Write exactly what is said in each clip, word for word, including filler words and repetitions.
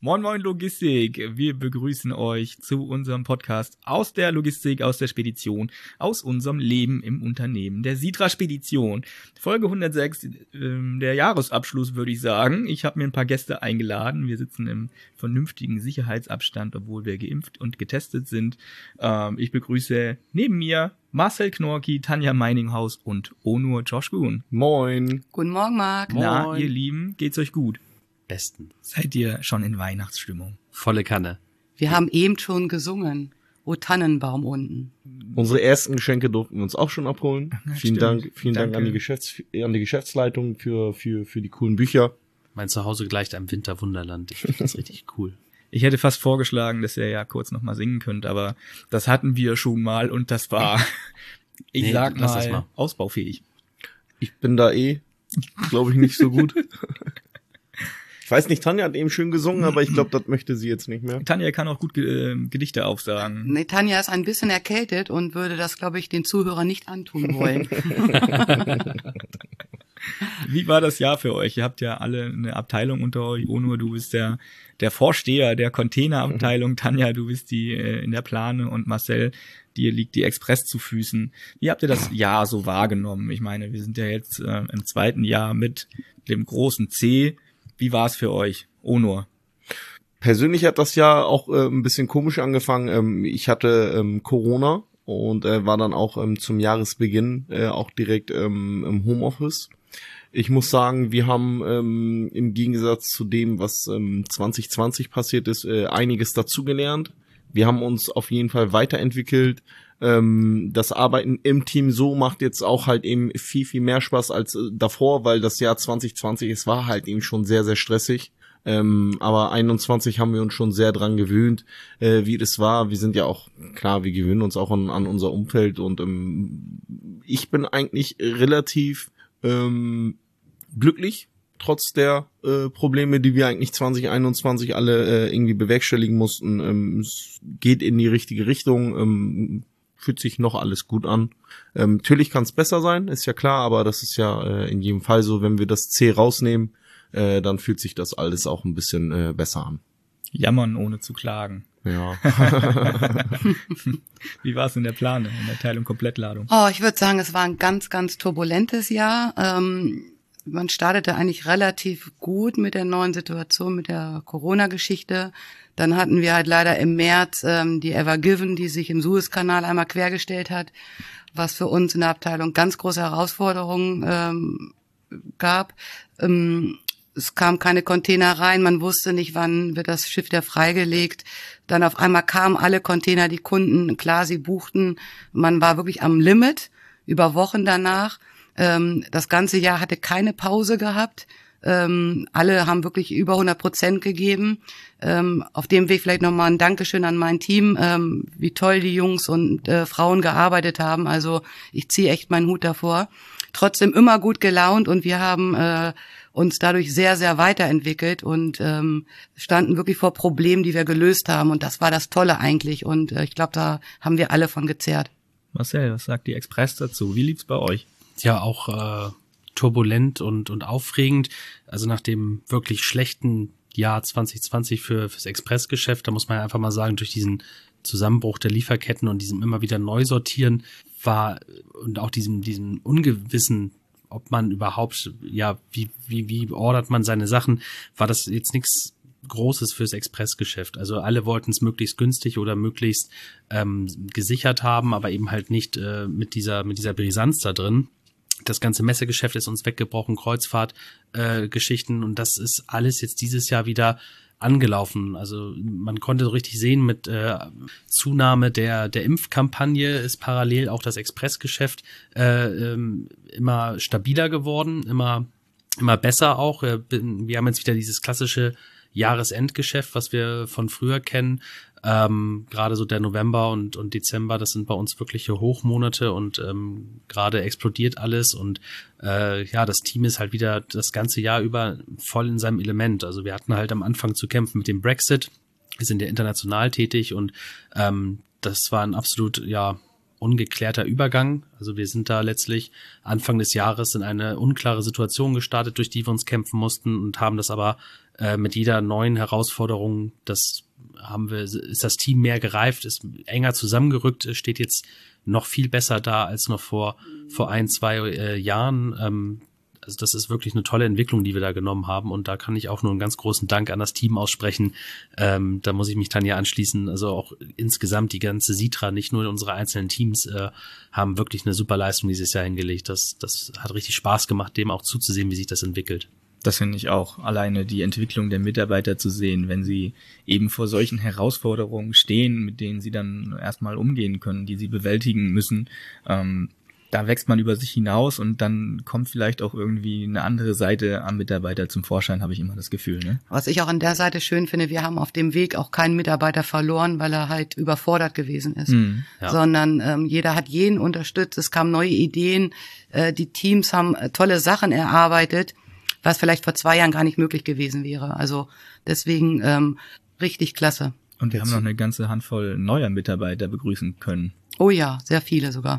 Moin Moin Logistik, wir begrüßen euch zu unserem Podcast aus der Logistik, aus der Spedition, aus unserem Leben im Unternehmen der Sitra Spedition. Folge hundertsechs, äh, der Jahresabschluss würde ich sagen. Ich habe mir ein paar Gäste eingeladen. Wir sitzen im vernünftigen Sicherheitsabstand, obwohl wir geimpft und getestet sind. Ähm, ich begrüße neben mir Marcel Knorki, Tanja Meininghaus und Onur Coşkun. Moin. Guten Morgen, Marc. Na, Moin. ihr Lieben, geht's euch gut? Besten. Seid ihr schon in Weihnachtsstimmung? Volle Kanne. Wir haben eben schon gesungen. O Tannenbaum unten. Unsere ersten Geschenke durften wir uns auch schon abholen. Ja, vielen stimmt. Dank, vielen Danke. Dank an die Geschäfts an die Geschäftsleitung für für für die coolen Bücher. Mein Zuhause gleicht einem Winterwunderland. Ich finde das richtig cool. Ich hätte fast vorgeschlagen, dass ihr ja kurz noch mal singen könnt, aber das hatten wir schon mal und das war, ich Nee, sag lass das mal, mal. ausbaufähig. Ich bin da eh, glaube ich, nicht so gut. Ich weiß nicht, Tanja hat eben schön gesungen, aber ich glaube, das möchte sie jetzt nicht mehr. Tanja kann auch gut äh, Gedichte aufsagen. Nee, Tanja ist ein bisschen erkältet und würde das, glaube ich, den Zuhörern nicht antun wollen. Wie war das Jahr für euch? Ihr habt ja alle eine Abteilung unter euch. Onur, du bist der der Vorsteher der Containerabteilung. Tanja, du bist die äh, in der Plane und Marcel, dir liegt die Express zu Füßen. Wie habt ihr das Jahr so wahrgenommen? Ich meine, wir sind ja jetzt äh, im zweiten Jahr mit dem großen C. Wie war es für euch, Onur? Persönlich hat das Jahr auch äh, ein bisschen komisch angefangen. Ähm, ich hatte ähm, Corona und äh, war dann auch ähm, zum Jahresbeginn äh, auch direkt ähm, im Homeoffice. Ich muss sagen, wir haben ähm, im Gegensatz zu dem, was ähm, zwanzig zwanzig passiert ist, äh, einiges dazugelernt. Wir haben uns auf jeden Fall weiterentwickelt. Ähm, das Arbeiten im Team so macht jetzt auch halt eben viel, viel mehr Spaß als äh, davor, weil das Jahr zwanzig zwanzig, es war halt eben schon sehr, sehr stressig. Ähm, aber einundzwanzig haben wir uns schon sehr dran gewöhnt, äh, wie das war. Wir sind ja auch, klar, wir gewöhnen uns auch an, an unser Umfeld und ähm, ich bin eigentlich relativ ähm, glücklich, trotz der äh, Probleme, die wir eigentlich zwanzig einundzwanzig alle äh, irgendwie bewerkstelligen mussten. Ähm, es geht in die richtige Richtung, ähm, fühlt sich noch alles gut an. Ähm, natürlich kann es besser sein, ist ja klar, aber das ist ja äh, in jedem Fall so, wenn wir das C rausnehmen, äh, dann fühlt sich das alles auch ein bisschen äh, besser an. Jammern ohne zu klagen. Ja. Wie war es in der Plane, in der Teilung Komplettladung? Oh, ich würde sagen, es war ein ganz, ganz turbulentes Jahr. Ähm, man startete eigentlich relativ gut mit der neuen Situation, mit der Corona-Geschichte. Dann hatten wir halt leider im März ähm, die Ever Given, die sich im Suezkanal einmal quergestellt hat, was für uns in der Abteilung ganz große Herausforderungen ähm, gab. Ähm, es kamen keine Container rein, man wusste nicht, wann wird das Schiff wieder freigelegt. Dann auf einmal kamen alle Container, die Kunden, klar, sie buchten. Man war wirklich am Limit über Wochen danach. Ähm, das ganze Jahr hatte keine Pause gehabt. Ähm, alle haben wirklich über hundert Prozent gegeben. Ähm, auf dem Weg vielleicht nochmal ein Dankeschön an mein Team, ähm, wie toll die Jungs und äh, Frauen gearbeitet haben. Also ich ziehe echt meinen Hut davor. Trotzdem immer gut gelaunt und wir haben äh, uns dadurch sehr, sehr weiterentwickelt und ähm, standen wirklich vor Problemen, die wir gelöst haben. Und das war das Tolle eigentlich. Und äh, ich glaube, da haben wir alle von gezehrt. Marcel, was sagt die Express dazu? Wie lief's bei euch? Ja, auch äh, turbulent und und aufregend. Also nach dem wirklich schlechten Jahr zwanzig zwanzig für fürs Expressgeschäft, da muss man ja einfach mal sagen, durch diesen Zusammenbruch der Lieferketten und diesem immer wieder Neusortieren war und auch diesem diesem ungewissen, ob man überhaupt, ja, wie wie wie ordert man seine Sachen, war das jetzt nichts Großes fürs Expressgeschäft. Also alle wollten es möglichst günstig oder möglichst ähm, gesichert haben, aber eben halt nicht äh, mit dieser mit dieser Brisanz da drin. Das ganze Messegeschäft ist uns weggebrochen, Kreuzfahrtgeschichten äh, Geschichten, und das ist alles jetzt dieses Jahr wieder angelaufen. Also man konnte so richtig sehen, mit äh, Zunahme der der Impfkampagne ist parallel auch das Expressgeschäft äh, ähm, immer stabiler geworden, immer immer besser auch. Wir haben jetzt wieder dieses klassische Jahresendgeschäft, was wir von früher kennen. Ähm, gerade so der November und und Dezember, das sind bei uns wirkliche Hochmonate und ähm, gerade explodiert alles und äh, ja, das Team ist halt wieder das ganze Jahr über voll in seinem Element. Also wir hatten halt am Anfang zu kämpfen mit dem Brexit. Wir sind ja international tätig und ähm, das war ein absolut ja ungeklärter Übergang. Also wir sind da letztlich Anfang des Jahres in eine unklare Situation gestartet, durch die wir uns kämpfen mussten und haben das aber äh, mit jeder neuen Herausforderung, das haben wir, ist das Team mehr gereift, ist enger zusammengerückt, steht jetzt noch viel besser da als noch vor vor ein, zwei äh, Jahren. Ähm, Also das ist wirklich eine tolle Entwicklung, die wir da genommen haben und da kann ich auch nur einen ganz großen Dank an das Team aussprechen. Ähm, da muss ich mich Tanja anschließen. Also auch insgesamt die ganze Sitra, nicht nur unsere einzelnen Teams, äh, haben wirklich eine super Leistung dieses Jahr hingelegt. Das, das hat richtig Spaß gemacht, dem auch zuzusehen, wie sich das entwickelt. Das finde ich auch. Alleine die Entwicklung der Mitarbeiter zu sehen, wenn sie eben vor solchen Herausforderungen stehen, mit denen sie dann erstmal umgehen können, die sie bewältigen müssen. Ähm, Da wächst man über sich hinaus und dann kommt vielleicht auch irgendwie eine andere Seite am Mitarbeiter zum Vorschein, habe ich immer das Gefühl. Ne? Was ich auch an der Seite schön finde, wir haben auf dem Weg auch keinen Mitarbeiter verloren, weil er halt überfordert gewesen ist, Mhm. Ja. sondern ähm, jeder hat jeden unterstützt, es kamen neue Ideen, äh, die Teams haben äh, tolle Sachen erarbeitet, was vielleicht vor zwei Jahren gar nicht möglich gewesen wäre. Also deswegen ähm, richtig klasse. Und wir haben noch eine ganze Handvoll neuer Mitarbeiter begrüßen können. Oh ja, sehr viele sogar.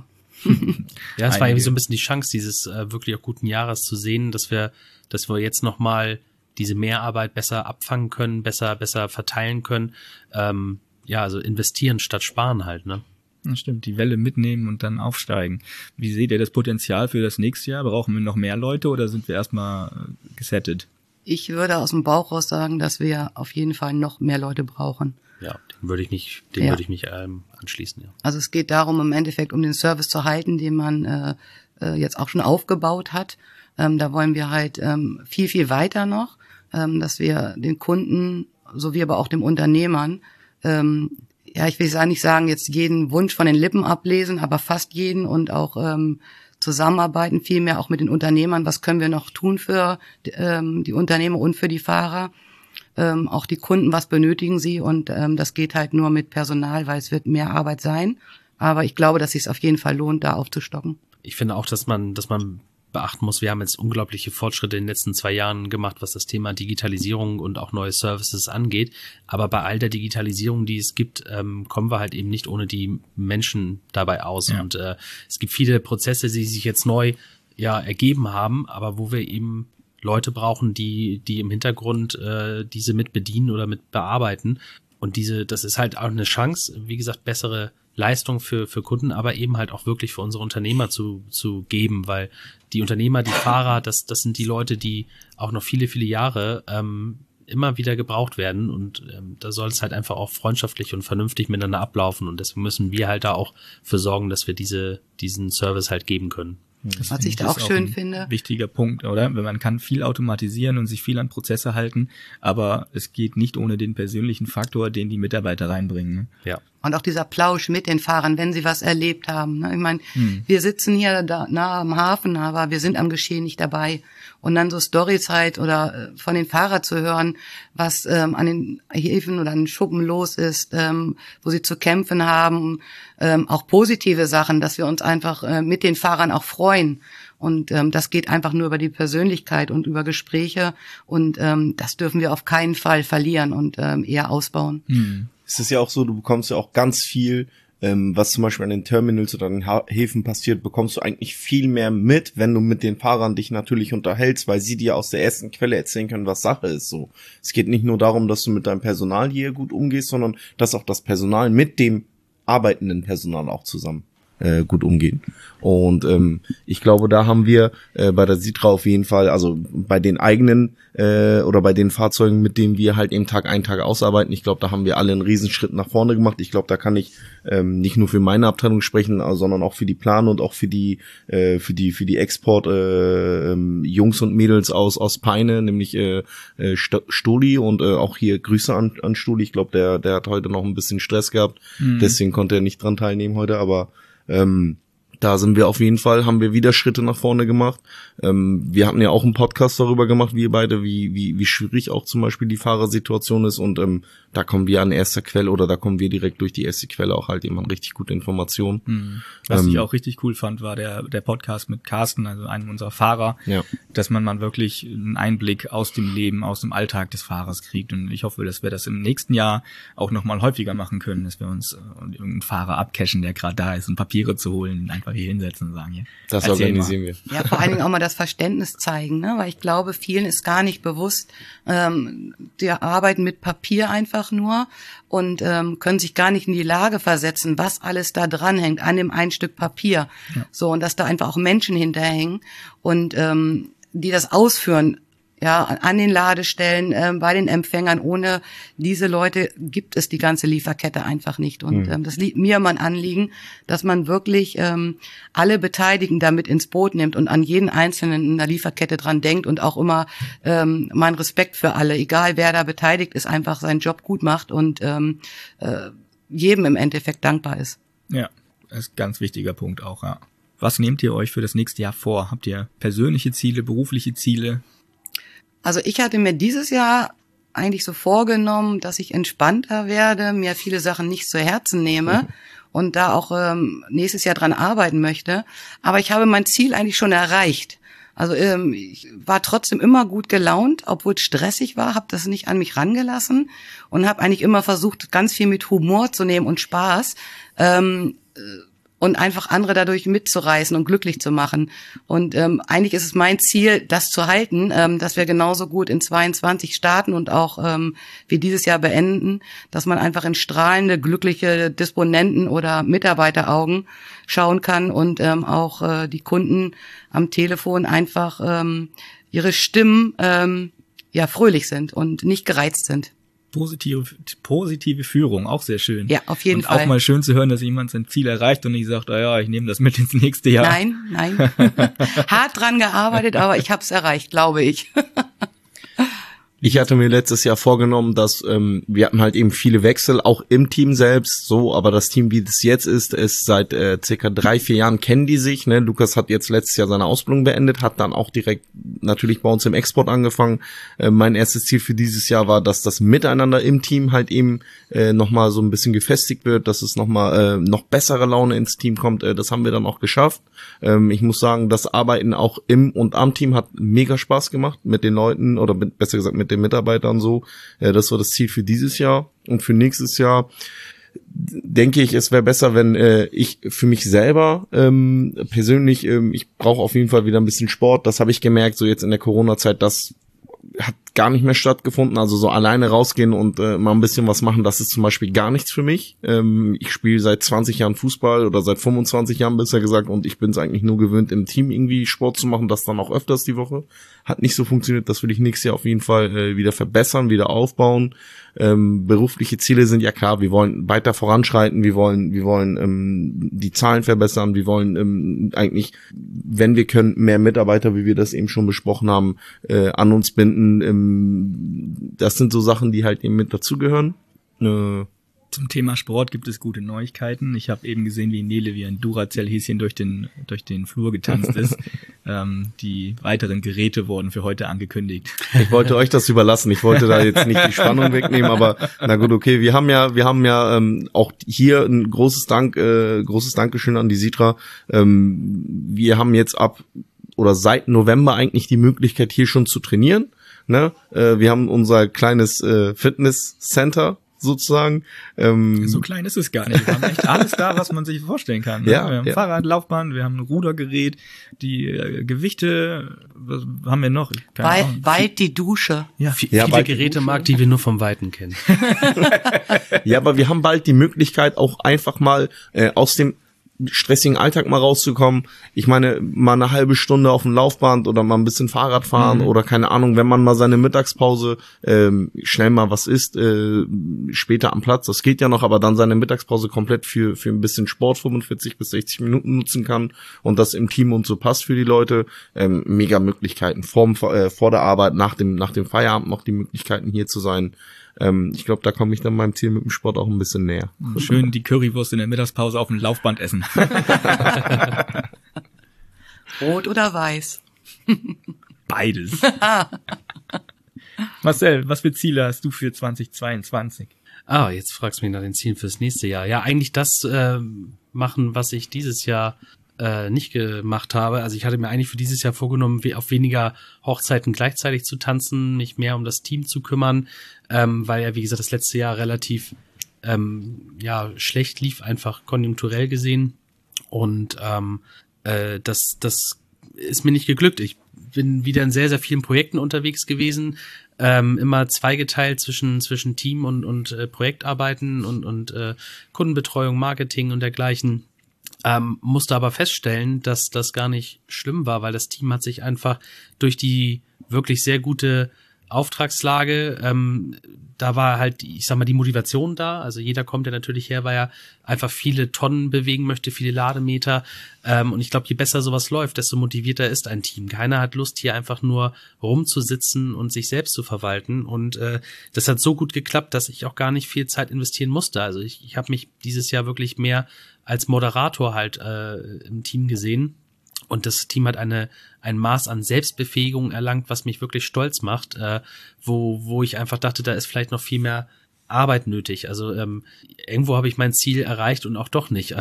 Ja, es war Einige. irgendwie so ein bisschen die Chance, dieses äh, wirklich auch guten Jahres zu sehen, dass wir, dass wir jetzt nochmal diese Mehrarbeit besser abfangen können, besser, besser verteilen können. Ähm, ja, also investieren statt sparen halt, ne? Das stimmt, die Welle mitnehmen und dann aufsteigen. Wie seht ihr das Potenzial für das nächste Jahr? Brauchen wir noch mehr Leute oder sind wir erstmal äh, gesettet? Ich würde aus dem Bauch raus sagen, dass wir auf jeden Fall noch mehr Leute brauchen. Ja, dem würde ich mich, dem Ja. würde ich mich ähm, anschließen, ja. Also es geht darum, im Endeffekt um den Service zu halten, den man äh, äh, jetzt auch schon aufgebaut hat. Ähm, da wollen wir halt ähm, viel, viel weiter noch, ähm, dass wir den Kunden sowie aber auch dem Unternehmern, ähm, ja, ich will ja nicht sagen, jetzt jeden Wunsch von den Lippen ablesen, aber fast jeden und auch ähm, zusammenarbeiten, vielmehr auch mit den Unternehmern. Was können wir noch tun für ähm, die Unternehmer und für die Fahrer? Ähm, auch die Kunden, was benötigen sie? Und ähm, das geht halt nur mit Personal, weil es wird mehr Arbeit sein. Aber ich glaube, dass es sich auf jeden Fall lohnt, da aufzustocken. Ich finde auch, dass man, dass man beachten muss, wir haben jetzt unglaubliche Fortschritte in den letzten zwei Jahren gemacht, was das Thema Digitalisierung und auch neue Services angeht. Aber bei all der Digitalisierung, die es gibt, ähm, kommen wir halt eben nicht ohne die Menschen dabei aus. Ja. Und äh, es gibt viele Prozesse, die sich jetzt neu ja ergeben haben, aber wo wir eben Leute brauchen, die die im Hintergrund äh, diese mit bedienen oder mit bearbeiten. Und diese, das ist halt auch eine Chance, wie gesagt, bessere Leistung für für Kunden, aber eben halt auch wirklich für unsere Unternehmer zu zu geben, weil die Unternehmer, die Fahrer, das das sind die Leute, die auch noch viele viele Jahre ähm, immer wieder gebraucht werden und ähm, da soll es halt einfach auch freundschaftlich und vernünftig miteinander ablaufen und deswegen müssen wir halt da auch für sorgen, dass wir diese diesen Service halt geben können. Das Was finde ich da ist auch schön ein finde. Wichtiger Punkt, oder? Wenn man kann viel automatisieren und sich viel an Prozesse halten, aber es geht nicht ohne den persönlichen Faktor, den die Mitarbeiter reinbringen. Ne? Ja. Und auch dieser Plausch mit den Fahrern, wenn sie was erlebt haben. Ne? Ich meine, Hm. wir sitzen hier da nah am Hafen, aber wir sind am Geschehen nicht dabei. Und dann so Storys halt oder äh, von den Fahrern zu hören, was ähm, an den Häfen oder an den Schuppen los ist, ähm, wo sie zu kämpfen haben. Ähm, auch positive Sachen, dass wir uns einfach äh, mit den Fahrern auch freuen. Und ähm, das geht einfach nur über die Persönlichkeit und über Gespräche. Und ähm, das dürfen wir auf keinen Fall verlieren und ähm, eher ausbauen. Hm. Es ist ja auch so, du bekommst ja auch ganz viel, ähm, was zum Beispiel an den Terminals oder an den ha- Häfen passiert, bekommst du eigentlich viel mehr mit, wenn du mit den Fahrern dich natürlich unterhältst, weil sie dir aus der ersten Quelle erzählen können, was Sache ist. So, es geht nicht nur darum, dass du mit deinem Personal hier gut umgehst, sondern dass auch das Personal mit dem arbeitenden Personal auch zusammen äh, gut umgehen. Und ähm, ich glaube, da haben wir äh, bei der Sitra auf jeden Fall, also bei den eigenen äh, oder bei den Fahrzeugen, mit denen wir halt eben Tag ein, Tag ausarbeiten, ich glaube, da haben wir alle einen Riesenschritt nach vorne gemacht. Ich glaube, da kann ich ähm, nicht nur für meine Abteilung sprechen, also, sondern auch für die Plan und auch für die äh, für die für die Export äh, ähm, Jungs und Mädels aus aus Peine, nämlich äh, äh, St- Stoli und äh, auch hier Grüße an, an Stoli. Ich glaube, der der hat heute noch ein bisschen Stress gehabt, Mhm. deswegen konnte er nicht dran teilnehmen heute, aber ähm, Da sind wir auf jeden Fall, haben wir wieder Schritte nach vorne gemacht. Ähm, wir hatten ja auch einen Podcast darüber gemacht, wir beide, wie wie wie schwierig auch zum Beispiel die Fahrersituation ist. Und ähm, da kommen wir an erster Quelle oder da kommen wir direkt durch die erste Quelle auch halt eben an richtig gute Informationen. Mhm. Was ähm, ich auch richtig cool fand, war der der Podcast mit Carsten, also einem unserer Fahrer, ja. dass man mal wirklich einen Einblick aus dem Leben, aus dem Alltag des Fahrers kriegt. Und ich hoffe, dass wir das im nächsten Jahr auch nochmal häufiger machen können, dass wir uns äh, irgendeinen Fahrer abcashen, der gerade da ist, um Papiere zu holen, einfach hier hinsetzen und sagen, hier. Das organisieren wir. Ja, vor allen Dingen auch mal das Verständnis zeigen, ne? Weil ich glaube, vielen ist gar nicht bewusst, ähm, die arbeiten mit Papier einfach nur und ähm, können sich gar nicht in die Lage versetzen, was alles da dran hängt an dem ein Stück Papier. Ja. So, und dass da einfach auch Menschen hinterhängen und ähm, die das ausführen, ja, an den Ladestellen, äh, bei den Empfängern. Ohne diese Leute gibt es die ganze Lieferkette einfach nicht. Und mhm. ähm, das liegt mir mein Anliegen, dass man wirklich ähm, alle Beteiligten damit ins Boot nimmt und an jeden Einzelnen in der Lieferkette dran denkt und auch immer ähm, mein Respekt für alle, egal wer da beteiligt ist, einfach seinen Job gut macht und ähm, äh, jedem im Endeffekt dankbar ist. Ja, das ist ein ganz wichtiger Punkt auch, ja. Was nehmt ihr euch für das nächste Jahr vor? Habt ihr persönliche Ziele, berufliche Ziele? Also ich hatte mir dieses Jahr eigentlich so vorgenommen, dass ich entspannter werde, mir viele Sachen nicht zu Herzen nehme und da auch ähm, nächstes Jahr dran arbeiten möchte. Aber ich habe mein Ziel eigentlich schon erreicht. Also ähm, ich war trotzdem immer gut gelaunt, obwohl es stressig war, habe das nicht an mich rangelassen und habe eigentlich immer versucht, ganz viel mit Humor zu nehmen und Spaß. Ähm, und einfach andere dadurch mitzureißen und glücklich zu machen. Und ähm, eigentlich ist es mein Ziel, das zu halten, ähm, dass wir genauso gut in zweiundzwanzig starten und auch ähm, wie dieses Jahr beenden, dass man einfach in strahlende, glückliche Disponenten oder Mitarbeiteraugen schauen kann und ähm, auch äh, die Kunden am Telefon einfach ähm, ihre Stimmen ähm, ja fröhlich sind und nicht gereizt sind. Positive, positive Führung, auch sehr schön. Ja, auf jeden und Fall. Und auch mal schön zu hören, dass jemand sein Ziel erreicht und nicht sagt, ah ja, ich nehme das mit ins nächste Jahr. Nein, nein. Hart dran gearbeitet, aber ich habe es erreicht, glaube ich. Ich hatte mir letztes Jahr vorgenommen, dass ähm, wir hatten halt eben viele Wechsel, auch im Team selbst, so, aber das Team, wie das jetzt ist, ist seit äh, circa drei, vier Jahren kennen die sich. Ne? Lukas hat jetzt letztes Jahr seine Ausbildung beendet, hat dann auch direkt natürlich bei uns im Export angefangen. Äh, mein erstes Ziel für dieses Jahr war, dass das Miteinander im Team halt eben äh, nochmal so ein bisschen gefestigt wird, dass es nochmal äh, noch bessere Laune ins Team kommt. Äh, das haben wir dann auch geschafft. Ähm, ich muss sagen, das Arbeiten auch im und am Team hat mega Spaß gemacht mit den Leuten oder mit, besser gesagt mit den Mitarbeitern so. Äh, das war das Ziel für dieses Jahr. Und für nächstes Jahr denke ich, es wäre besser, wenn äh, ich für mich selber ähm, persönlich, ähm, ich brauche auf jeden Fall wieder ein bisschen Sport. Das habe ich gemerkt, so jetzt in der Corona-Zeit, das hat gar nicht mehr stattgefunden. Also so alleine rausgehen und äh, mal ein bisschen was machen, das ist zum Beispiel gar nichts für mich. Ähm, ich spiele seit zwanzig Jahren Fußball oder seit fünfundzwanzig Jahren besser gesagt und ich bin es eigentlich nur gewöhnt, im Team irgendwie Sport zu machen, das dann auch öfters die Woche. Hat nicht so funktioniert, das will ich nächstes Jahr auf jeden Fall äh, wieder verbessern, wieder aufbauen. Ähm, berufliche Ziele sind ja klar, wir wollen weiter voranschreiten, wir wollen wir wollen ähm, die Zahlen verbessern, wir wollen ähm, eigentlich, wenn wir können, mehr Mitarbeiter, wie wir das eben schon besprochen haben, äh, an uns binden. Ähm, das sind so Sachen, die halt eben mit dazugehören. Äh, Zum Thema Sport gibt es gute Neuigkeiten. Ich habe eben gesehen, wie Nele wie ein Duracell-Häschen durch den durch den Flur getanzt ist. ähm, die weiteren Geräte wurden für heute angekündigt. Ich wollte euch das überlassen. Ich wollte da jetzt nicht die Spannung wegnehmen, aber na gut, okay. Wir haben ja, wir haben ja ähm, auch hier ein großes Dank, äh, großes Dankeschön an die Sitra. Ähm, wir haben jetzt ab oder seit November eigentlich die Möglichkeit, hier schon zu trainieren. Ne? Äh, wir haben unser kleines äh, Fitness-Center sozusagen. Ähm, so klein ist es gar nicht. Wir haben echt alles da, was man sich vorstellen kann. Ne? Ja, wir haben ja. Fahrrad, Laufbahn, wir haben ein Rudergerät, die äh, Gewichte, was haben wir noch? Keine Bald, Ahnung. bald die Dusche. Ja, V Ja, viele bald- Gerätemarkt, die wir nur vom Weiten kennen. Ja, aber wir haben bald die Möglichkeit, auch einfach mal äh, aus dem stressigen Alltag mal rauszukommen. Ich meine, mal eine halbe Stunde auf dem Laufband oder mal ein bisschen Fahrrad fahren Mhm. oder keine Ahnung, wenn man mal seine Mittagspause ähm, schnell mal was isst, äh, später am Platz, das geht ja noch, aber dann seine Mittagspause komplett für für ein bisschen Sport fünfundvierzig bis sechzig Minuten nutzen kann und das im Team und so passt für die Leute. Ähm, mega Möglichkeiten. Vorm, äh, vor der Arbeit, nach dem nach dem Feierabend noch die Möglichkeiten hier zu sein. ähm, ich glaube, da komme ich dann meinem Ziel mit dem Sport auch ein bisschen näher. Schön die Currywurst in der Mittagspause auf dem Laufband essen. Rot oder weiß? Beides. Marcel, was für Ziele hast du für zweitausendzweiundzwanzig? Ah, jetzt fragst du mich nach den Zielen fürs nächste Jahr. Ja, eigentlich das äh, machen, was ich dieses Jahr äh, nicht gemacht habe. Also ich hatte mir eigentlich für dieses Jahr vorgenommen, auf weniger Hochzeiten gleichzeitig zu tanzen, mich mehr um das Team zu kümmern, ähm, weil ja, wie gesagt, das letzte Jahr relativ ähm, ja schlecht lief, einfach konjunkturell gesehen. Und ähm, äh, das, das ist mir nicht geglückt. Ich bin wieder in sehr, sehr vielen Projekten unterwegs gewesen, ähm, immer zweigeteilt zwischen zwischen Team und und äh, Projektarbeiten und und äh, Kundenbetreuung, Marketing und dergleichen. Ähm, musste aber feststellen, dass das gar nicht schlimm war, weil das Team hat sich einfach durch die wirklich sehr gute Auftragslage, ähm, da war halt, ich sag mal, die Motivation da. Also jeder kommt ja natürlich her, weil er einfach viele Tonnen bewegen möchte, viele Lademeter. Ähm, und ich glaube, je besser sowas läuft, desto motivierter ist ein Team. Keiner hat Lust, hier einfach nur rumzusitzen und sich selbst zu verwalten. Und äh, das hat so gut geklappt, dass ich auch gar nicht viel Zeit investieren musste. Also ich, ich habe mich dieses Jahr wirklich mehr als Moderator halt äh, im Team gesehen. Und das Team hat eine ein Maß an Selbstbefähigung erlangt, was mich wirklich stolz macht, äh, wo wo ich einfach dachte, da ist vielleicht noch viel mehr Arbeit nötig. Also ähm, irgendwo habe ich mein Ziel erreicht und auch doch nicht.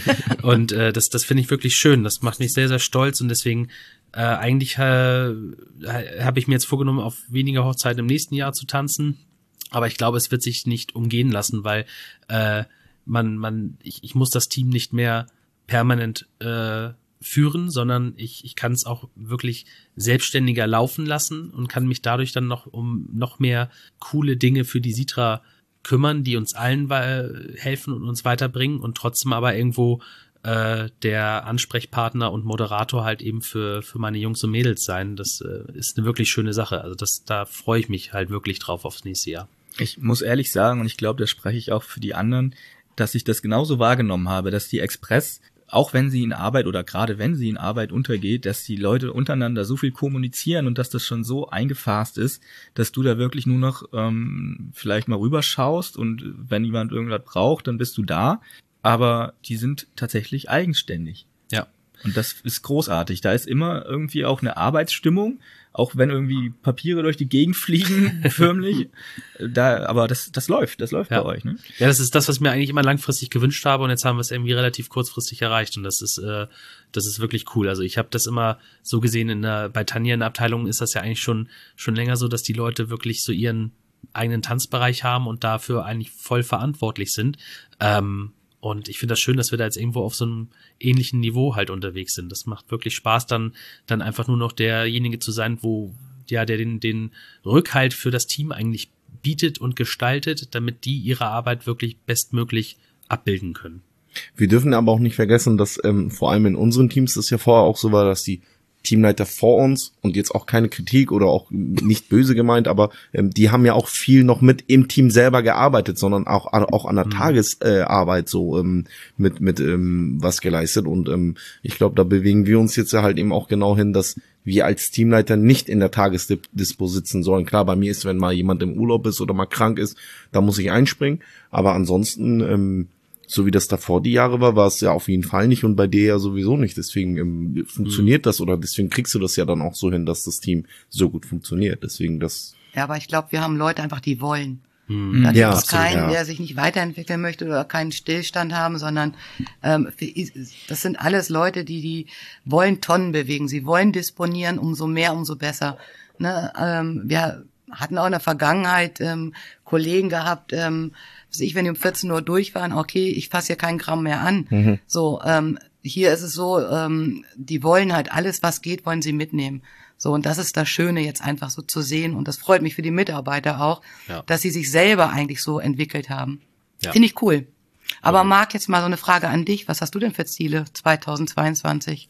Und äh, das das finde ich wirklich schön. Das macht mich sehr, sehr stolz und deswegen äh, eigentlich äh, habe ich mir jetzt vorgenommen, auf weniger Hochzeiten im nächsten Jahr zu tanzen. Aber ich glaube, es wird sich nicht umgehen lassen, weil äh, man man ich, ich muss das Team nicht mehr permanent äh, führen, sondern ich ich kann es auch wirklich selbstständiger laufen lassen und kann mich dadurch dann noch um noch mehr coole Dinge für die Sitra kümmern, die uns allen helfen und uns weiterbringen und trotzdem aber irgendwo äh, der Ansprechpartner und Moderator halt eben für für meine Jungs und Mädels sein. Das äh, ist eine wirklich schöne Sache. Also das da freue ich mich halt wirklich drauf aufs nächste Jahr. Ich muss ehrlich sagen, und ich glaube, da spreche ich auch für die anderen, dass ich das genauso wahrgenommen habe, dass die Express, auch wenn sie in Arbeit oder gerade wenn sie in Arbeit untergeht, dass die Leute untereinander so viel kommunizieren und dass das schon so eingefasst ist, dass du da wirklich nur noch ähm, vielleicht mal rüberschaust und wenn jemand irgendwas braucht, dann bist du da. Aber die sind tatsächlich eigenständig. Ja. Und das ist großartig. Da ist immer irgendwie auch eine Arbeitsstimmung, auch wenn irgendwie Papiere durch die Gegend fliegen, förmlich. Da, aber das, das läuft, das läuft ja. bei euch, ne? Ja, das ist das, was ich mir eigentlich immer langfristig gewünscht habe und jetzt haben wir es irgendwie relativ kurzfristig erreicht und das ist, äh, das ist wirklich cool. Also ich habe das immer so gesehen in der, bei Tanja in der Abteilung ist das ja eigentlich schon, schon länger so, dass die Leute wirklich so ihren eigenen Tanzbereich haben und dafür eigentlich voll verantwortlich sind. Ähm, Und ich finde das schön, dass wir da jetzt irgendwo auf so einem ähnlichen Niveau halt unterwegs sind. Das macht wirklich Spaß, dann dann einfach nur noch derjenige zu sein, wo ja der den den Rückhalt für das Team eigentlich bietet und gestaltet, damit die ihre Arbeit wirklich bestmöglich abbilden können. Wir dürfen aber auch nicht vergessen, dass ähm, vor allem in unseren Teams das ja vorher auch so war, dass die Teamleiter vor uns und jetzt auch keine Kritik oder auch nicht böse gemeint, aber ähm, die haben ja auch viel noch mit im Team selber gearbeitet, sondern auch auch an der mhm. Tagesarbeit äh, so ähm, mit mit ähm, was geleistet und ähm, ich glaube, da bewegen wir uns jetzt ja halt eben auch genau hin, dass wir als Teamleiter nicht in der Tagesdispo sitzen sollen. Klar, bei mir ist, wenn mal jemand im Urlaub ist oder mal krank ist, da muss ich einspringen, aber ansonsten ähm, so wie das davor die Jahre war, war es ja auf jeden Fall nicht und bei dir ja sowieso nicht. Deswegen ähm, funktioniert mhm. das oder deswegen kriegst du das ja dann auch so hin, dass das Team so gut funktioniert. Deswegen das. Ja, aber ich glaube, wir haben Leute einfach, die wollen. Mhm. Da ja, gibt es keinen, ja. der sich nicht weiterentwickeln möchte oder keinen Stillstand haben, sondern ähm, das sind alles Leute, die die wollen Tonnen bewegen. Sie wollen disponieren, umso mehr, umso besser. Ne? Ähm, wir hatten auch in der Vergangenheit ähm, Kollegen gehabt, ähm, also ich, wenn die um vierzehn Uhr durch waren, okay, ich fasse hier kein Gramm mehr an. Mhm. So, ähm, hier ist es so, ähm, die wollen halt alles, was geht, wollen sie mitnehmen. So, und das ist das Schöne jetzt einfach so zu sehen und das freut mich für die Mitarbeiter auch, ja. dass sie sich selber eigentlich so entwickelt haben. Ja. Finde ich cool. Aber mhm. Marc, jetzt mal so eine Frage an dich. Was hast du denn für Ziele zweitausendzweiundzwanzig?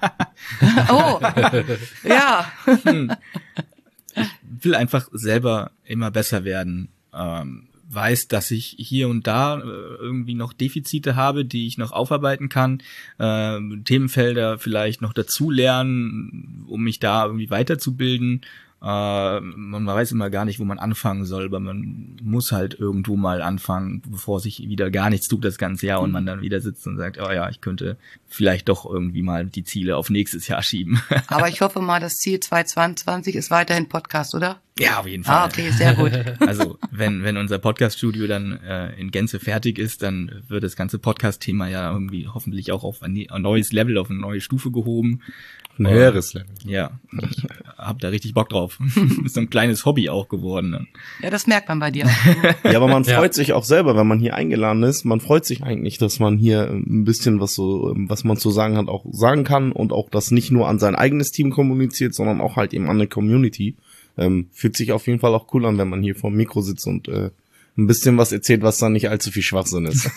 Oh, ja. Hm. Ich will einfach selber immer besser werden. Ähm, weiß, dass ich hier und da äh, irgendwie noch Defizite habe, die ich noch aufarbeiten kann, äh, Themenfelder vielleicht noch dazu lernen, um mich da irgendwie weiterzubilden. Äh, man weiß immer gar nicht, wo man anfangen soll, aber man muss halt irgendwo mal anfangen, bevor sich wieder gar nichts tut das ganze Jahr und man dann wieder sitzt und sagt, oh ja, ich könnte vielleicht doch irgendwie mal die Ziele auf nächstes Jahr schieben. Aber ich hoffe mal, das Ziel zwanzig zweiundzwanzig ist weiterhin Podcast, oder? Ja, auf jeden Fall. Ah, okay, sehr gut. Also wenn wenn unser Podcast-Studio dann äh, in Gänze fertig ist, dann wird das ganze Podcast-Thema ja irgendwie hoffentlich auch auf ein, ein neues Level, auf eine neue Stufe gehoben. Ein höheres Level. Ja, ich hab da richtig Bock drauf. Ist so ein kleines Hobby auch geworden. Ne? Ja, das merkt man bei dir auch. Ja, aber man Ja. freut sich auch selber, wenn man hier eingeladen ist. Man freut sich eigentlich, dass man hier ein bisschen was so, was man zu sagen hat, auch sagen kann und auch das nicht nur an sein eigenes Team kommuniziert, sondern auch halt eben an eine Community. Ähm, fühlt sich auf jeden Fall auch cool an, wenn man hier vor dem Mikro sitzt und äh, ein bisschen was erzählt, was dann nicht allzu viel Schwachsinn ist.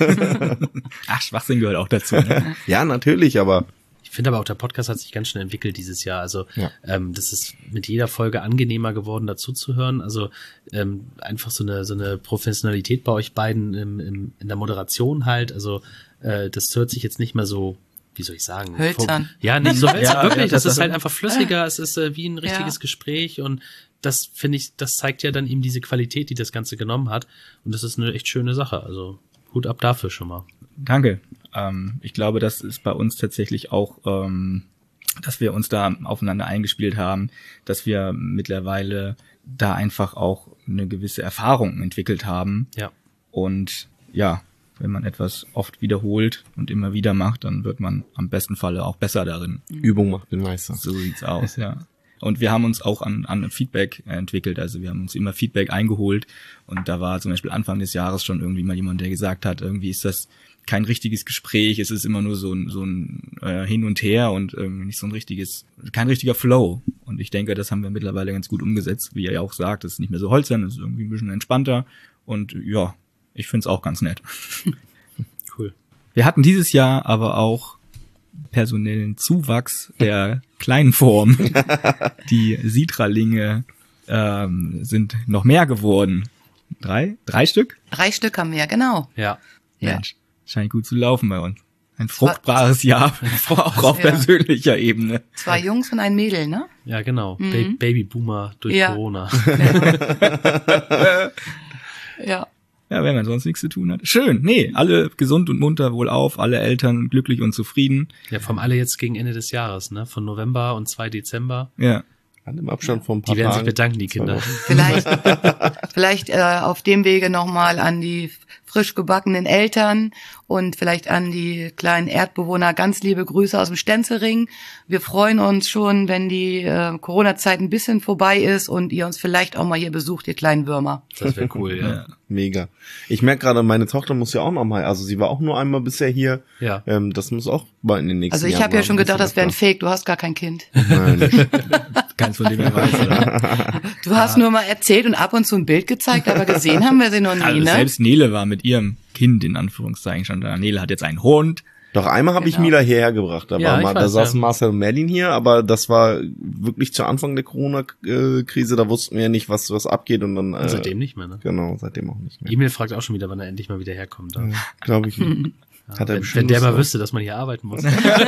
Ach, Schwachsinn gehört auch dazu. Ne? Ja, natürlich, aber Ich finde aber auch, der Podcast hat sich ganz schnell entwickelt dieses Jahr. Also Ja. ähm, das ist mit jeder Folge angenehmer geworden, dazu zu hören. Also ähm, einfach so eine so eine Professionalität bei euch beiden im, im, in der Moderation halt. Also äh, das hört sich jetzt nicht mehr so, wie soll ich sagen? Hölzern. Ja, nicht so hölzern, Ja, wirklich. ja, das das- ist halt einfach flüssiger. Es ist äh, wie ein richtiges Ja. Gespräch und das finde ich, das zeigt ja dann eben diese Qualität, die das Ganze genommen hat. Und das ist eine echt schöne Sache. Also Hut ab dafür schon mal. Danke. Ähm, ich glaube, das ist bei uns tatsächlich auch, ähm, dass wir uns da aufeinander eingespielt haben, dass wir mittlerweile da einfach auch eine gewisse Erfahrung entwickelt haben. Ja. Und ja, wenn man etwas oft wiederholt und immer wieder macht, dann wird man am besten Falle auch besser darin. Übung macht den Meister. So sieht's aus, ja. Und wir haben uns auch an, an Feedback entwickelt, also wir haben uns immer Feedback eingeholt und da war zum Beispiel Anfang des Jahres schon irgendwie mal jemand, der gesagt hat, irgendwie ist das kein richtiges Gespräch, es ist immer nur so ein, so ein äh, Hin und Her und irgendwie nicht so ein richtiges, kein richtiger Flow. Und ich denke, das haben wir mittlerweile ganz gut umgesetzt, wie ihr ja auch sagt, es ist nicht mehr so holzern, es ist irgendwie ein bisschen entspannter und ja, ich find's auch ganz nett. Cool. Wir hatten dieses Jahr aber auch personellen Zuwachs der kleinen Form. Die Sitralinge ähm, sind noch mehr geworden. Drei? Drei Stück? Drei Stück haben wir, genau. Ja. Ja. Mensch, scheint gut zu laufen bei uns. Ein fruchtbares Jahr, auch auf Ja. persönlicher Ebene. Zwei Jungs und ein Mädel, ne? Ja, genau. Mhm. Ba- Babyboomer durch Ja. Corona. Ja. Ja, wenn man sonst nichts zu tun hat. Schön, nee, alle gesund und munter wohlauf, alle Eltern glücklich und zufrieden. Ja, vom alle jetzt gegen Ende des Jahres, ne? Von November und zwei Dezember. Ja, An dem Abstand von ein paar Die werden sich Tagen. bedanken, die Zwei Kinder. Wochen. Vielleicht, vielleicht äh, auf dem Wege nochmal an die frisch gebackenen Eltern und vielleicht an die kleinen Erdbewohner ganz liebe Grüße aus dem Stenzering. Wir freuen uns schon, wenn die äh, Corona-Zeit ein bisschen vorbei ist und ihr uns vielleicht auch mal hier besucht, ihr kleinen Würmer. Das wäre cool, ja. ja. Mega. Ich merke gerade, meine Tochter muss ja auch noch mal, also sie war auch nur einmal bisher hier. Ja. Ähm, das muss auch bald in den nächsten Also ich Jahren habe ja mal schon ein gedacht, bisschen das wäre ein öfter. Fake, du hast gar kein Kind. Nein. Keins von denen weiß, oder? Du hast nur mal erzählt und ab und zu ein Bild gezeigt, aber gesehen haben wir sie noch nie, Also ne? selbst Nele war mit ihrem Kind in Anführungszeichen schon da. Nele hat jetzt einen Hund. Doch einmal habe ich Genau. Mila hierher gebracht. Da, Ja, war ich mal, da weiß, saßen ja. Marcel und Merlin hier, aber das war wirklich zu Anfang der Corona-Krise. Da wussten wir ja nicht, was was abgeht und dann. Und Äh, seitdem nicht mehr, ne? Genau, seitdem auch nicht mehr. Emil fragt auch schon wieder, wann er endlich mal wieder herkommt. Da. Glaube ich. Nicht. Hat er Wenn, bestimmt wenn der Lust mal drauf. wüsste, dass man hier arbeiten muss.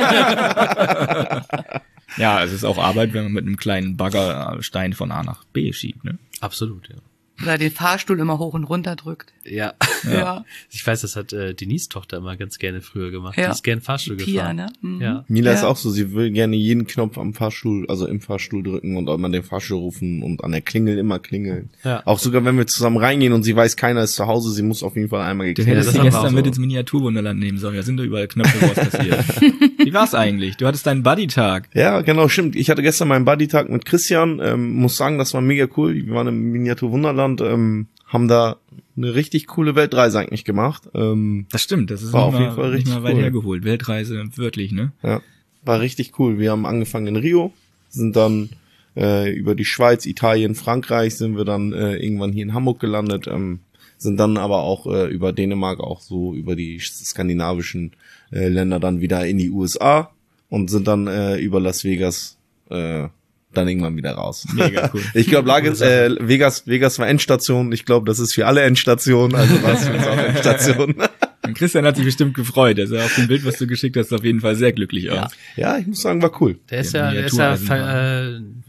Ja, es ist auch Arbeit, wenn man mit einem kleinen Bagger Stein von A nach B schiebt, ne? Absolut, ja. Oder den Fahrstuhl immer hoch und runter drückt. Ja. Ja. Ich weiß, das hat äh, Denise Tochter immer ganz gerne früher gemacht. Ja. Die ist gern Fahrstuhl Pia, gefahren. ne? Mhm. Ja. Mila ist Ja. auch so, sie will gerne jeden Knopf am Fahrstuhl, also im Fahrstuhl drücken und immer den Fahrstuhl rufen und an der Klingel immer klingeln. Ja. Auch sogar, wenn wir zusammen reingehen und sie weiß, keiner ist zu Hause, sie muss auf jeden Fall einmal Du geklingelt hättest das die haben wir gestern auch mit so. ins Miniaturwunderland nehmen sollen. Da sind doch überall Knöpfe, wo was passiert. Wie war's eigentlich? Du hattest deinen Buddy-Tag. Ja, genau, stimmt. Ich hatte gestern meinen Buddy-Tag mit Christian, ähm, muss sagen, das war mega cool. Wir waren im Miniaturwunderland, ähm, haben da eine richtig coole Weltreise eigentlich gemacht. Ähm, Das stimmt, das ist War nicht, auf jeden mal, Fall nicht richtig mal weit cool. hergeholt. Weltreise, wörtlich, ne? ja, war richtig cool. Wir haben angefangen in Rio, sind dann äh, über die Schweiz, Italien, Frankreich, sind wir dann äh, irgendwann hier in Hamburg gelandet, ähm, sind dann aber auch äh, über Dänemark, auch so über die skandinavischen äh, Länder dann wieder in die U S A und sind dann äh, über Las Vegas äh, dann irgendwann wieder raus. Mega cool. Ich glaube, Lage, äh, Vegas, Vegas war Endstation. Ich glaube, das ist für alle Endstation. Also war es für uns auch Endstation. Und Christian hat sich bestimmt gefreut. Er sah auf dem Bild, was du geschickt hast, auf jeden Fall sehr glücklich aus. Ja, ich muss sagen, war cool. Der ist Der ja, der ist ja Miniatureisenbahn. ver, äh,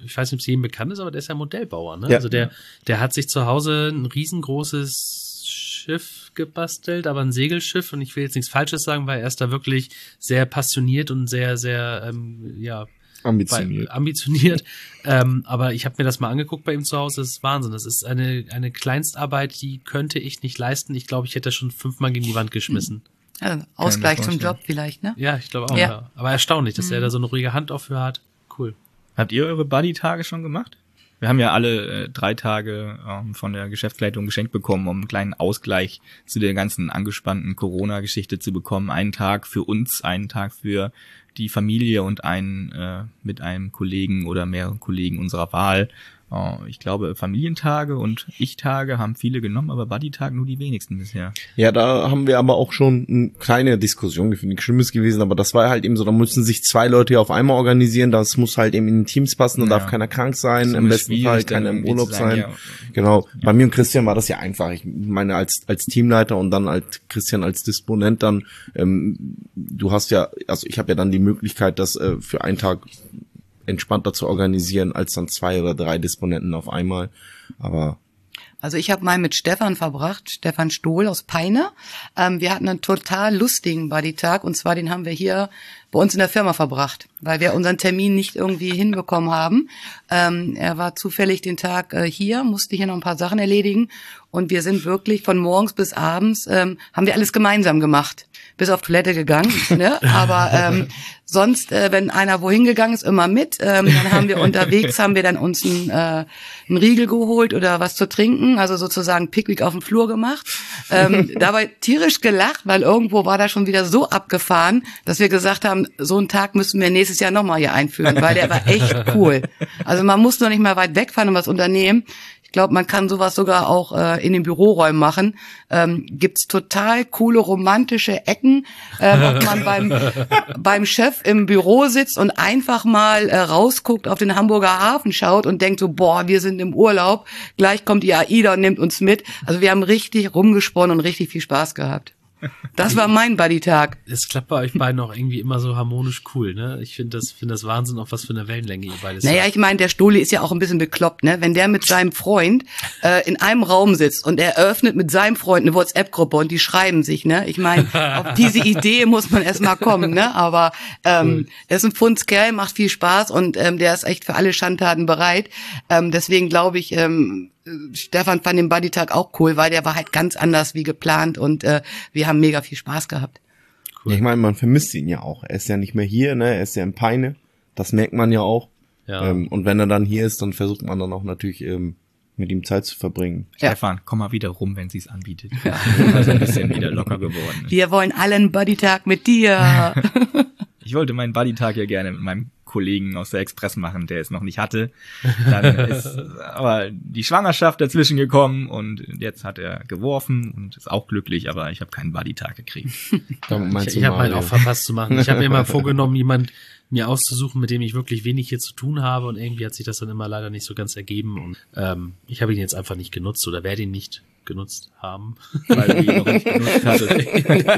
ich weiß nicht, ob es jedem bekannt ist, aber der ist ja Modellbauer, ne? Ja. Also der, der hat sich zu Hause ein riesengroßes Schiff gebastelt, aber ein Segelschiff, und ich will jetzt nichts Falsches sagen, weil er ist da wirklich sehr passioniert und sehr, sehr, ähm, ja, Ambitioniert. Bei, ambitioniert. ähm, aber ich habe mir das mal angeguckt bei ihm zu Hause, das ist Wahnsinn. Das ist eine, eine Kleinstarbeit, die könnte ich nicht leisten. Ich glaube, ich hätte das schon fünfmal gegen die Wand geschmissen. Also Ausgleich Kann ich mir zum Job vorstellen. vielleicht, ne? Ja, ich glaube auch. Ja. Ja. Aber erstaunlich, dass er da so eine ruhige Hand auch für hat. Cool. Habt ihr eure Buddy-Tage schon gemacht? Wir haben ja alle äh, drei Tage ähm, von der Geschäftsleitung geschenkt bekommen, um einen kleinen Ausgleich zu der ganzen angespannten Corona-Geschichte zu bekommen. Einen Tag für uns, einen Tag für die Familie und einen äh, mit einem Kollegen oder mehreren Kollegen unserer Wahl. Äh, ich glaube, Familientage und Ich-Tage haben viele genommen, aber Buddy-Tag nur die wenigsten bisher. Ja, da haben wir aber auch schon eine kleine Diskussion geführt, nichts Schlimmes gewesen, aber das war halt eben so, da müssen sich zwei Leute auf einmal organisieren, das muss halt eben in den Teams passen, da Ja. darf keiner krank sein, So im ist besten schwierig, Fall dann keiner im irgendwie Urlaub zu sagen, sein. ja. Genau, bei mir und Christian war das ja einfach, ich meine als als Teamleiter und dann als Christian als Disponent dann, ähm, du hast ja, also ich habe ja dann die Möglichkeit, das äh, für einen Tag entspannter zu organisieren, als dann zwei oder drei Disponenten auf einmal, aber Also ich habe mal mit Stefan verbracht, Stefan Stohl aus Peine. Ähm, wir hatten einen total lustigen Buddy-Tag, und zwar den haben wir hier bei uns in der Firma verbracht, weil wir unseren Termin nicht irgendwie hinbekommen haben. Ähm, er war zufällig den Tag äh, hier, musste hier noch ein paar Sachen erledigen, und wir sind wirklich von morgens bis abends, ähm, haben wir alles gemeinsam gemacht. Bis auf Toilette gegangen, ne? Aber ähm, sonst, äh, wenn einer wohin gegangen ist, immer mit. Ähm, dann haben wir unterwegs, haben wir dann uns einen, äh, einen Riegel geholt oder was zu trinken, also sozusagen Picknick auf dem Flur gemacht. Ähm, dabei tierisch gelacht, weil irgendwo war da schon wieder so abgefahren, dass wir gesagt haben, so einen Tag müssen wir nächstes Jahr nochmal hier einführen, weil der war echt cool. Also man muss noch nicht mal weit wegfahren und was unternehmen. Ich glaube, man kann sowas sogar auch äh, in den Büroräumen machen. Ähm, gibt's total coole romantische Ecken, äh, ob man beim beim Chef im Büro sitzt und einfach mal äh, rausguckt, auf den Hamburger Hafen schaut und denkt so, boah, wir sind im Urlaub, gleich kommt die AIDA und nimmt uns mit. Also wir haben richtig rumgesponnen und richtig viel Spaß gehabt. Das war mein Buddy-Tag. Es klappt bei euch beiden auch irgendwie immer so harmonisch cool, ne? Ich finde das, finde das Wahnsinn, auf was für eine Wellenlänge ihr beide seid. Naja, ich meine, der Stoli ist ja auch ein bisschen bekloppt, ne? Wenn der mit seinem Freund äh, in einem Raum sitzt und er öffnet mit seinem Freund eine WhatsApp-Gruppe und die schreiben sich, ne? Ich meine, auf diese Idee muss man erst mal kommen, ne? Aber ähm, cool. Er ist ein Fundskerl, macht viel Spaß, und ähm, der ist echt für alle Schandtaten bereit. Ähm, deswegen glaube ich, ähm, Stefan fand den Buddy-Tag auch cool, weil der war halt ganz anders wie geplant, und äh, wir haben mega viel Spaß gehabt. Cool. Ja, ich meine, man vermisst ihn ja auch. Er ist ja nicht mehr hier, ne? Er ist ja in Peine. Das merkt man ja auch. Ja. Ähm, und wenn er dann hier ist, dann versucht man dann auch natürlich ähm, mit ihm Zeit zu verbringen. Ja. Stefan, komm mal wieder rum, wenn sie es anbietet. Ja. Also ein bisschen wieder locker geworden. Wir wollen alle einen Buddy-Tag mit dir. Ich wollte meinen Buddy-Tag ja gerne mit meinem Kollegen aus der Express machen, der es noch nicht hatte. Dann ist aber die Schwangerschaft dazwischen gekommen, und jetzt hat er geworfen und ist auch glücklich, aber ich habe keinen Buddy-Tag gekriegt. Ich, ich habe meinen auch verpasst zu machen. Ich habe mir mal vorgenommen, jemand mir auszusuchen, mit dem ich wirklich wenig hier zu tun habe, und irgendwie hat sich das dann immer leider nicht so ganz ergeben, und ähm, ich habe ihn jetzt einfach nicht genutzt oder werde ihn nicht genutzt haben. Weil du ihn noch nicht genutzt hattest.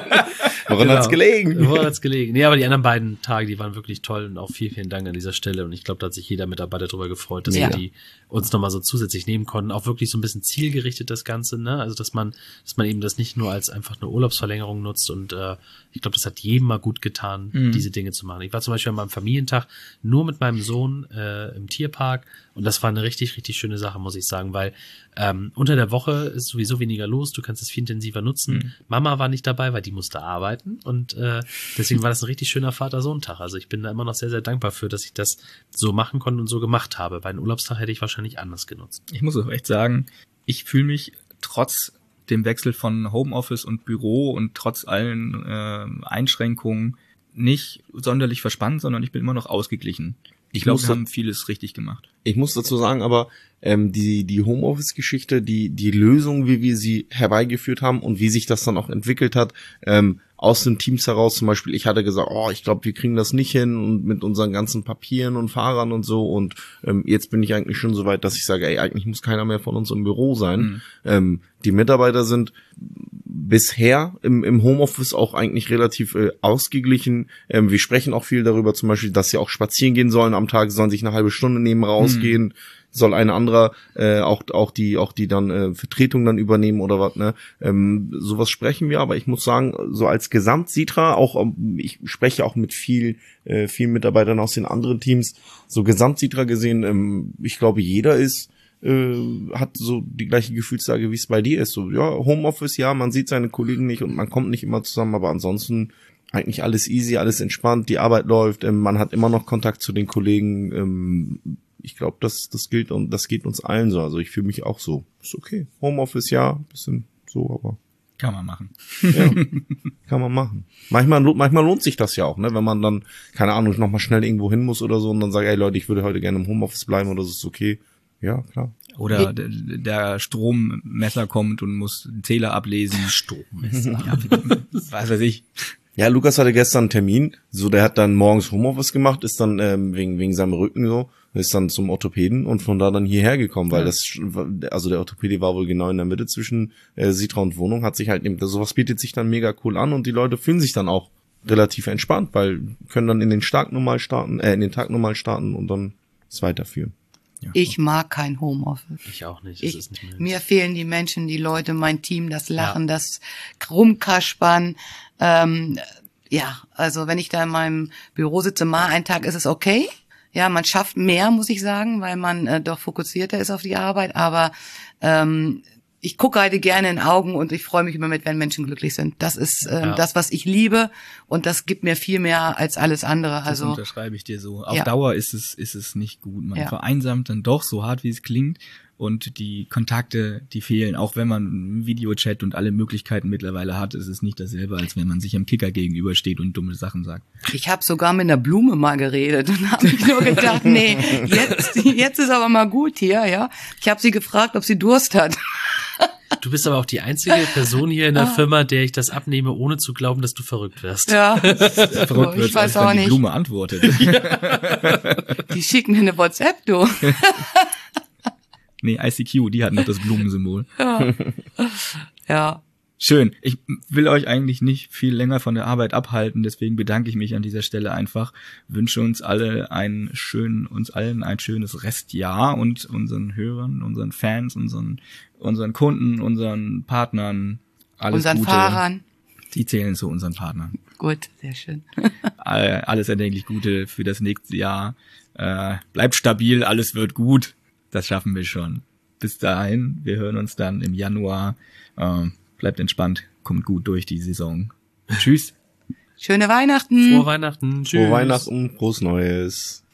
Woran Genau. hat's gelegen? Woran hat's gelegen? Nee, aber die anderen beiden Tage, die waren wirklich toll, und auch vielen, vielen Dank an dieser Stelle, und ich glaube, da hat sich jeder Mitarbeiter darüber gefreut, dass Ja. wir die uns nochmal so zusätzlich nehmen konnten. Auch wirklich so ein bisschen zielgerichtet das Ganze, ne? Also, dass man, dass man eben das nicht nur als einfach eine Urlaubsverlängerung nutzt, und äh, ich glaube, das hat jedem mal gut getan, Mhm. diese Dinge zu machen. Ich war zum Beispiel an meinem Familientag nur mit meinem Sohn äh, im Tierpark, und das war eine richtig, richtig schöne Sache, muss ich sagen, weil ähm, unter der Woche ist sowieso weniger los, du kannst es viel intensiver nutzen. Mhm. Mama war nicht dabei, weil die musste arbeiten, und äh, deswegen war das ein richtig schöner Vater-Sohn-Tag. Also ich bin da immer noch sehr, sehr dankbar für, dass ich das so machen konnte und so gemacht habe, weil einen Urlaubstag hätte ich wahrscheinlich anders genutzt. Ich muss auch echt sagen, ich fühle mich trotz dem Wechsel von Homeoffice und Büro und trotz allen äh, Einschränkungen nicht sonderlich verspannt, sondern ich bin immer noch ausgeglichen. Ich glaube, wir haben vieles richtig gemacht. Ich muss dazu sagen, aber ähm, die die Homeoffice-Geschichte, die die Lösung, wie wir sie herbeigeführt haben und wie sich das dann auch entwickelt hat, ähm, aus den Teams heraus, zum Beispiel, ich hatte gesagt, oh, ich glaube, wir kriegen das nicht hin, und mit unseren ganzen Papieren und Fahrern und so, und ähm, jetzt bin ich eigentlich schon so weit, dass ich sage, ey, eigentlich muss keiner mehr von uns im Büro sein. Mhm. Ähm, die Mitarbeiter sind bisher im, im Homeoffice auch eigentlich relativ äh, ausgeglichen. Ähm, wir sprechen auch viel darüber, zum Beispiel, dass sie auch spazieren gehen sollen am Tag, sollen sich eine halbe Stunde nehmen, rausgehen. Hm. Soll ein anderer äh, auch auch die auch die dann äh, Vertretung dann übernehmen oder was, ne? Ähm, sowas sprechen wir, aber ich muss sagen, so als Gesamt-Sitra, auch ähm, ich spreche auch mit viel äh, vielen Mitarbeitern aus den anderen Teams, so Gesamt-Sitra gesehen, ähm, ich glaube, jeder ist äh, hat so die gleiche Gefühlslage, wie es bei dir ist. So, ja, Homeoffice, ja, man sieht seine Kollegen nicht und man kommt nicht immer zusammen, aber ansonsten eigentlich alles easy, alles entspannt, die Arbeit läuft, ähm, man hat immer noch Kontakt zu den Kollegen, ähm, ich glaube, das das gilt und das geht uns allen so. Also ich fühle mich auch so. Ist okay. Homeoffice, ja, bisschen so, aber kann man machen. Ja, kann man machen. Manchmal manchmal lohnt sich das ja auch, ne, wenn man dann keine Ahnung noch mal schnell irgendwo hin muss oder so und dann sagt, ey Leute, ich würde heute gerne im Homeoffice bleiben oder so, ist okay. Ja, klar. Oder der, der Strommesser kommt und muss den Zähler ablesen. Strommesser. Ja, was weiß ich. Ja, Lukas hatte gestern einen Termin, so der hat dann morgens Homeoffice gemacht, ist dann ähm, wegen wegen seinem Rücken so, ist dann zum Orthopäden und von da dann hierher gekommen, weil ja. das, also der Orthopäde war wohl genau in der Mitte zwischen äh, Sitra und Wohnung, hat sich halt eben, sowas bietet sich dann mega cool an und die Leute fühlen sich dann auch relativ entspannt, weil können dann in den Tag normal starten, äh, in den Tag normal starten und dann es weiterführen. Ja. Ich mag kein Homeoffice. Ich auch nicht. Ich, das ist nicht mir fehlen die Menschen, die Leute, mein Team, das Lachen, ja. das Rumkaspern. Ähm, ja, also wenn ich da in meinem Büro sitze, mal einen Tag ist es okay. Ja, man schafft mehr, muss ich sagen, weil man äh, doch fokussierter ist auf die Arbeit. Aber ähm, ich gucke halt gerne in Augen und ich freue mich immer mit, wenn Menschen glücklich sind. Das ist äh, ja. das, was ich liebe und das gibt mir viel mehr als alles andere. Also das unterschreibe ich dir so. Auf ja. Dauer ist es ist es nicht gut. Man ja. vereinsamt dann doch, so hart wie es klingt. Und die Kontakte, die fehlen. Auch wenn man Videochat und alle Möglichkeiten mittlerweile hat, ist es nicht dasselbe, als wenn man sich am Kicker gegenübersteht und dumme Sachen sagt. Ich habe sogar mit einer Blume mal geredet und habe ich nur gedacht, nee, jetzt, jetzt ist aber mal gut hier, ja. Ich habe sie gefragt, ob sie Durst hat. Du bist aber auch die einzige Person hier in der ah. Firma, der ich das abnehme, ohne zu glauben, dass du verrückt wirst. Ja, verrückt ich wirst, weiß als auch wenn nicht. Die Blume antwortet. Die schicken mir eine WhatsApp, du. Nee, I C Q, die hat noch das Blumensymbol. Ja. Ja. Schön. Ich will euch eigentlich nicht viel länger von der Arbeit abhalten, deswegen bedanke ich mich an dieser Stelle einfach. Wünsche uns alle einen schönen, uns allen ein schönes Restjahr und unseren Hörern, unseren Fans, unseren, unseren Kunden, unseren Partnern alles unseren Gute. Fahrern. Die zählen zu unseren Partnern. Gut, sehr schön. Alles erdenklich Gute für das nächste Jahr. Äh, bleibt stabil, alles wird gut. Das schaffen wir schon. Bis dahin, wir hören uns dann im Januar. Ähm, bleibt entspannt, kommt gut durch die Saison. Und tschüss. Schöne Weihnachten. Frohe Weihnachten. Tschüss. Frohe Weihnachten, frohes Neues.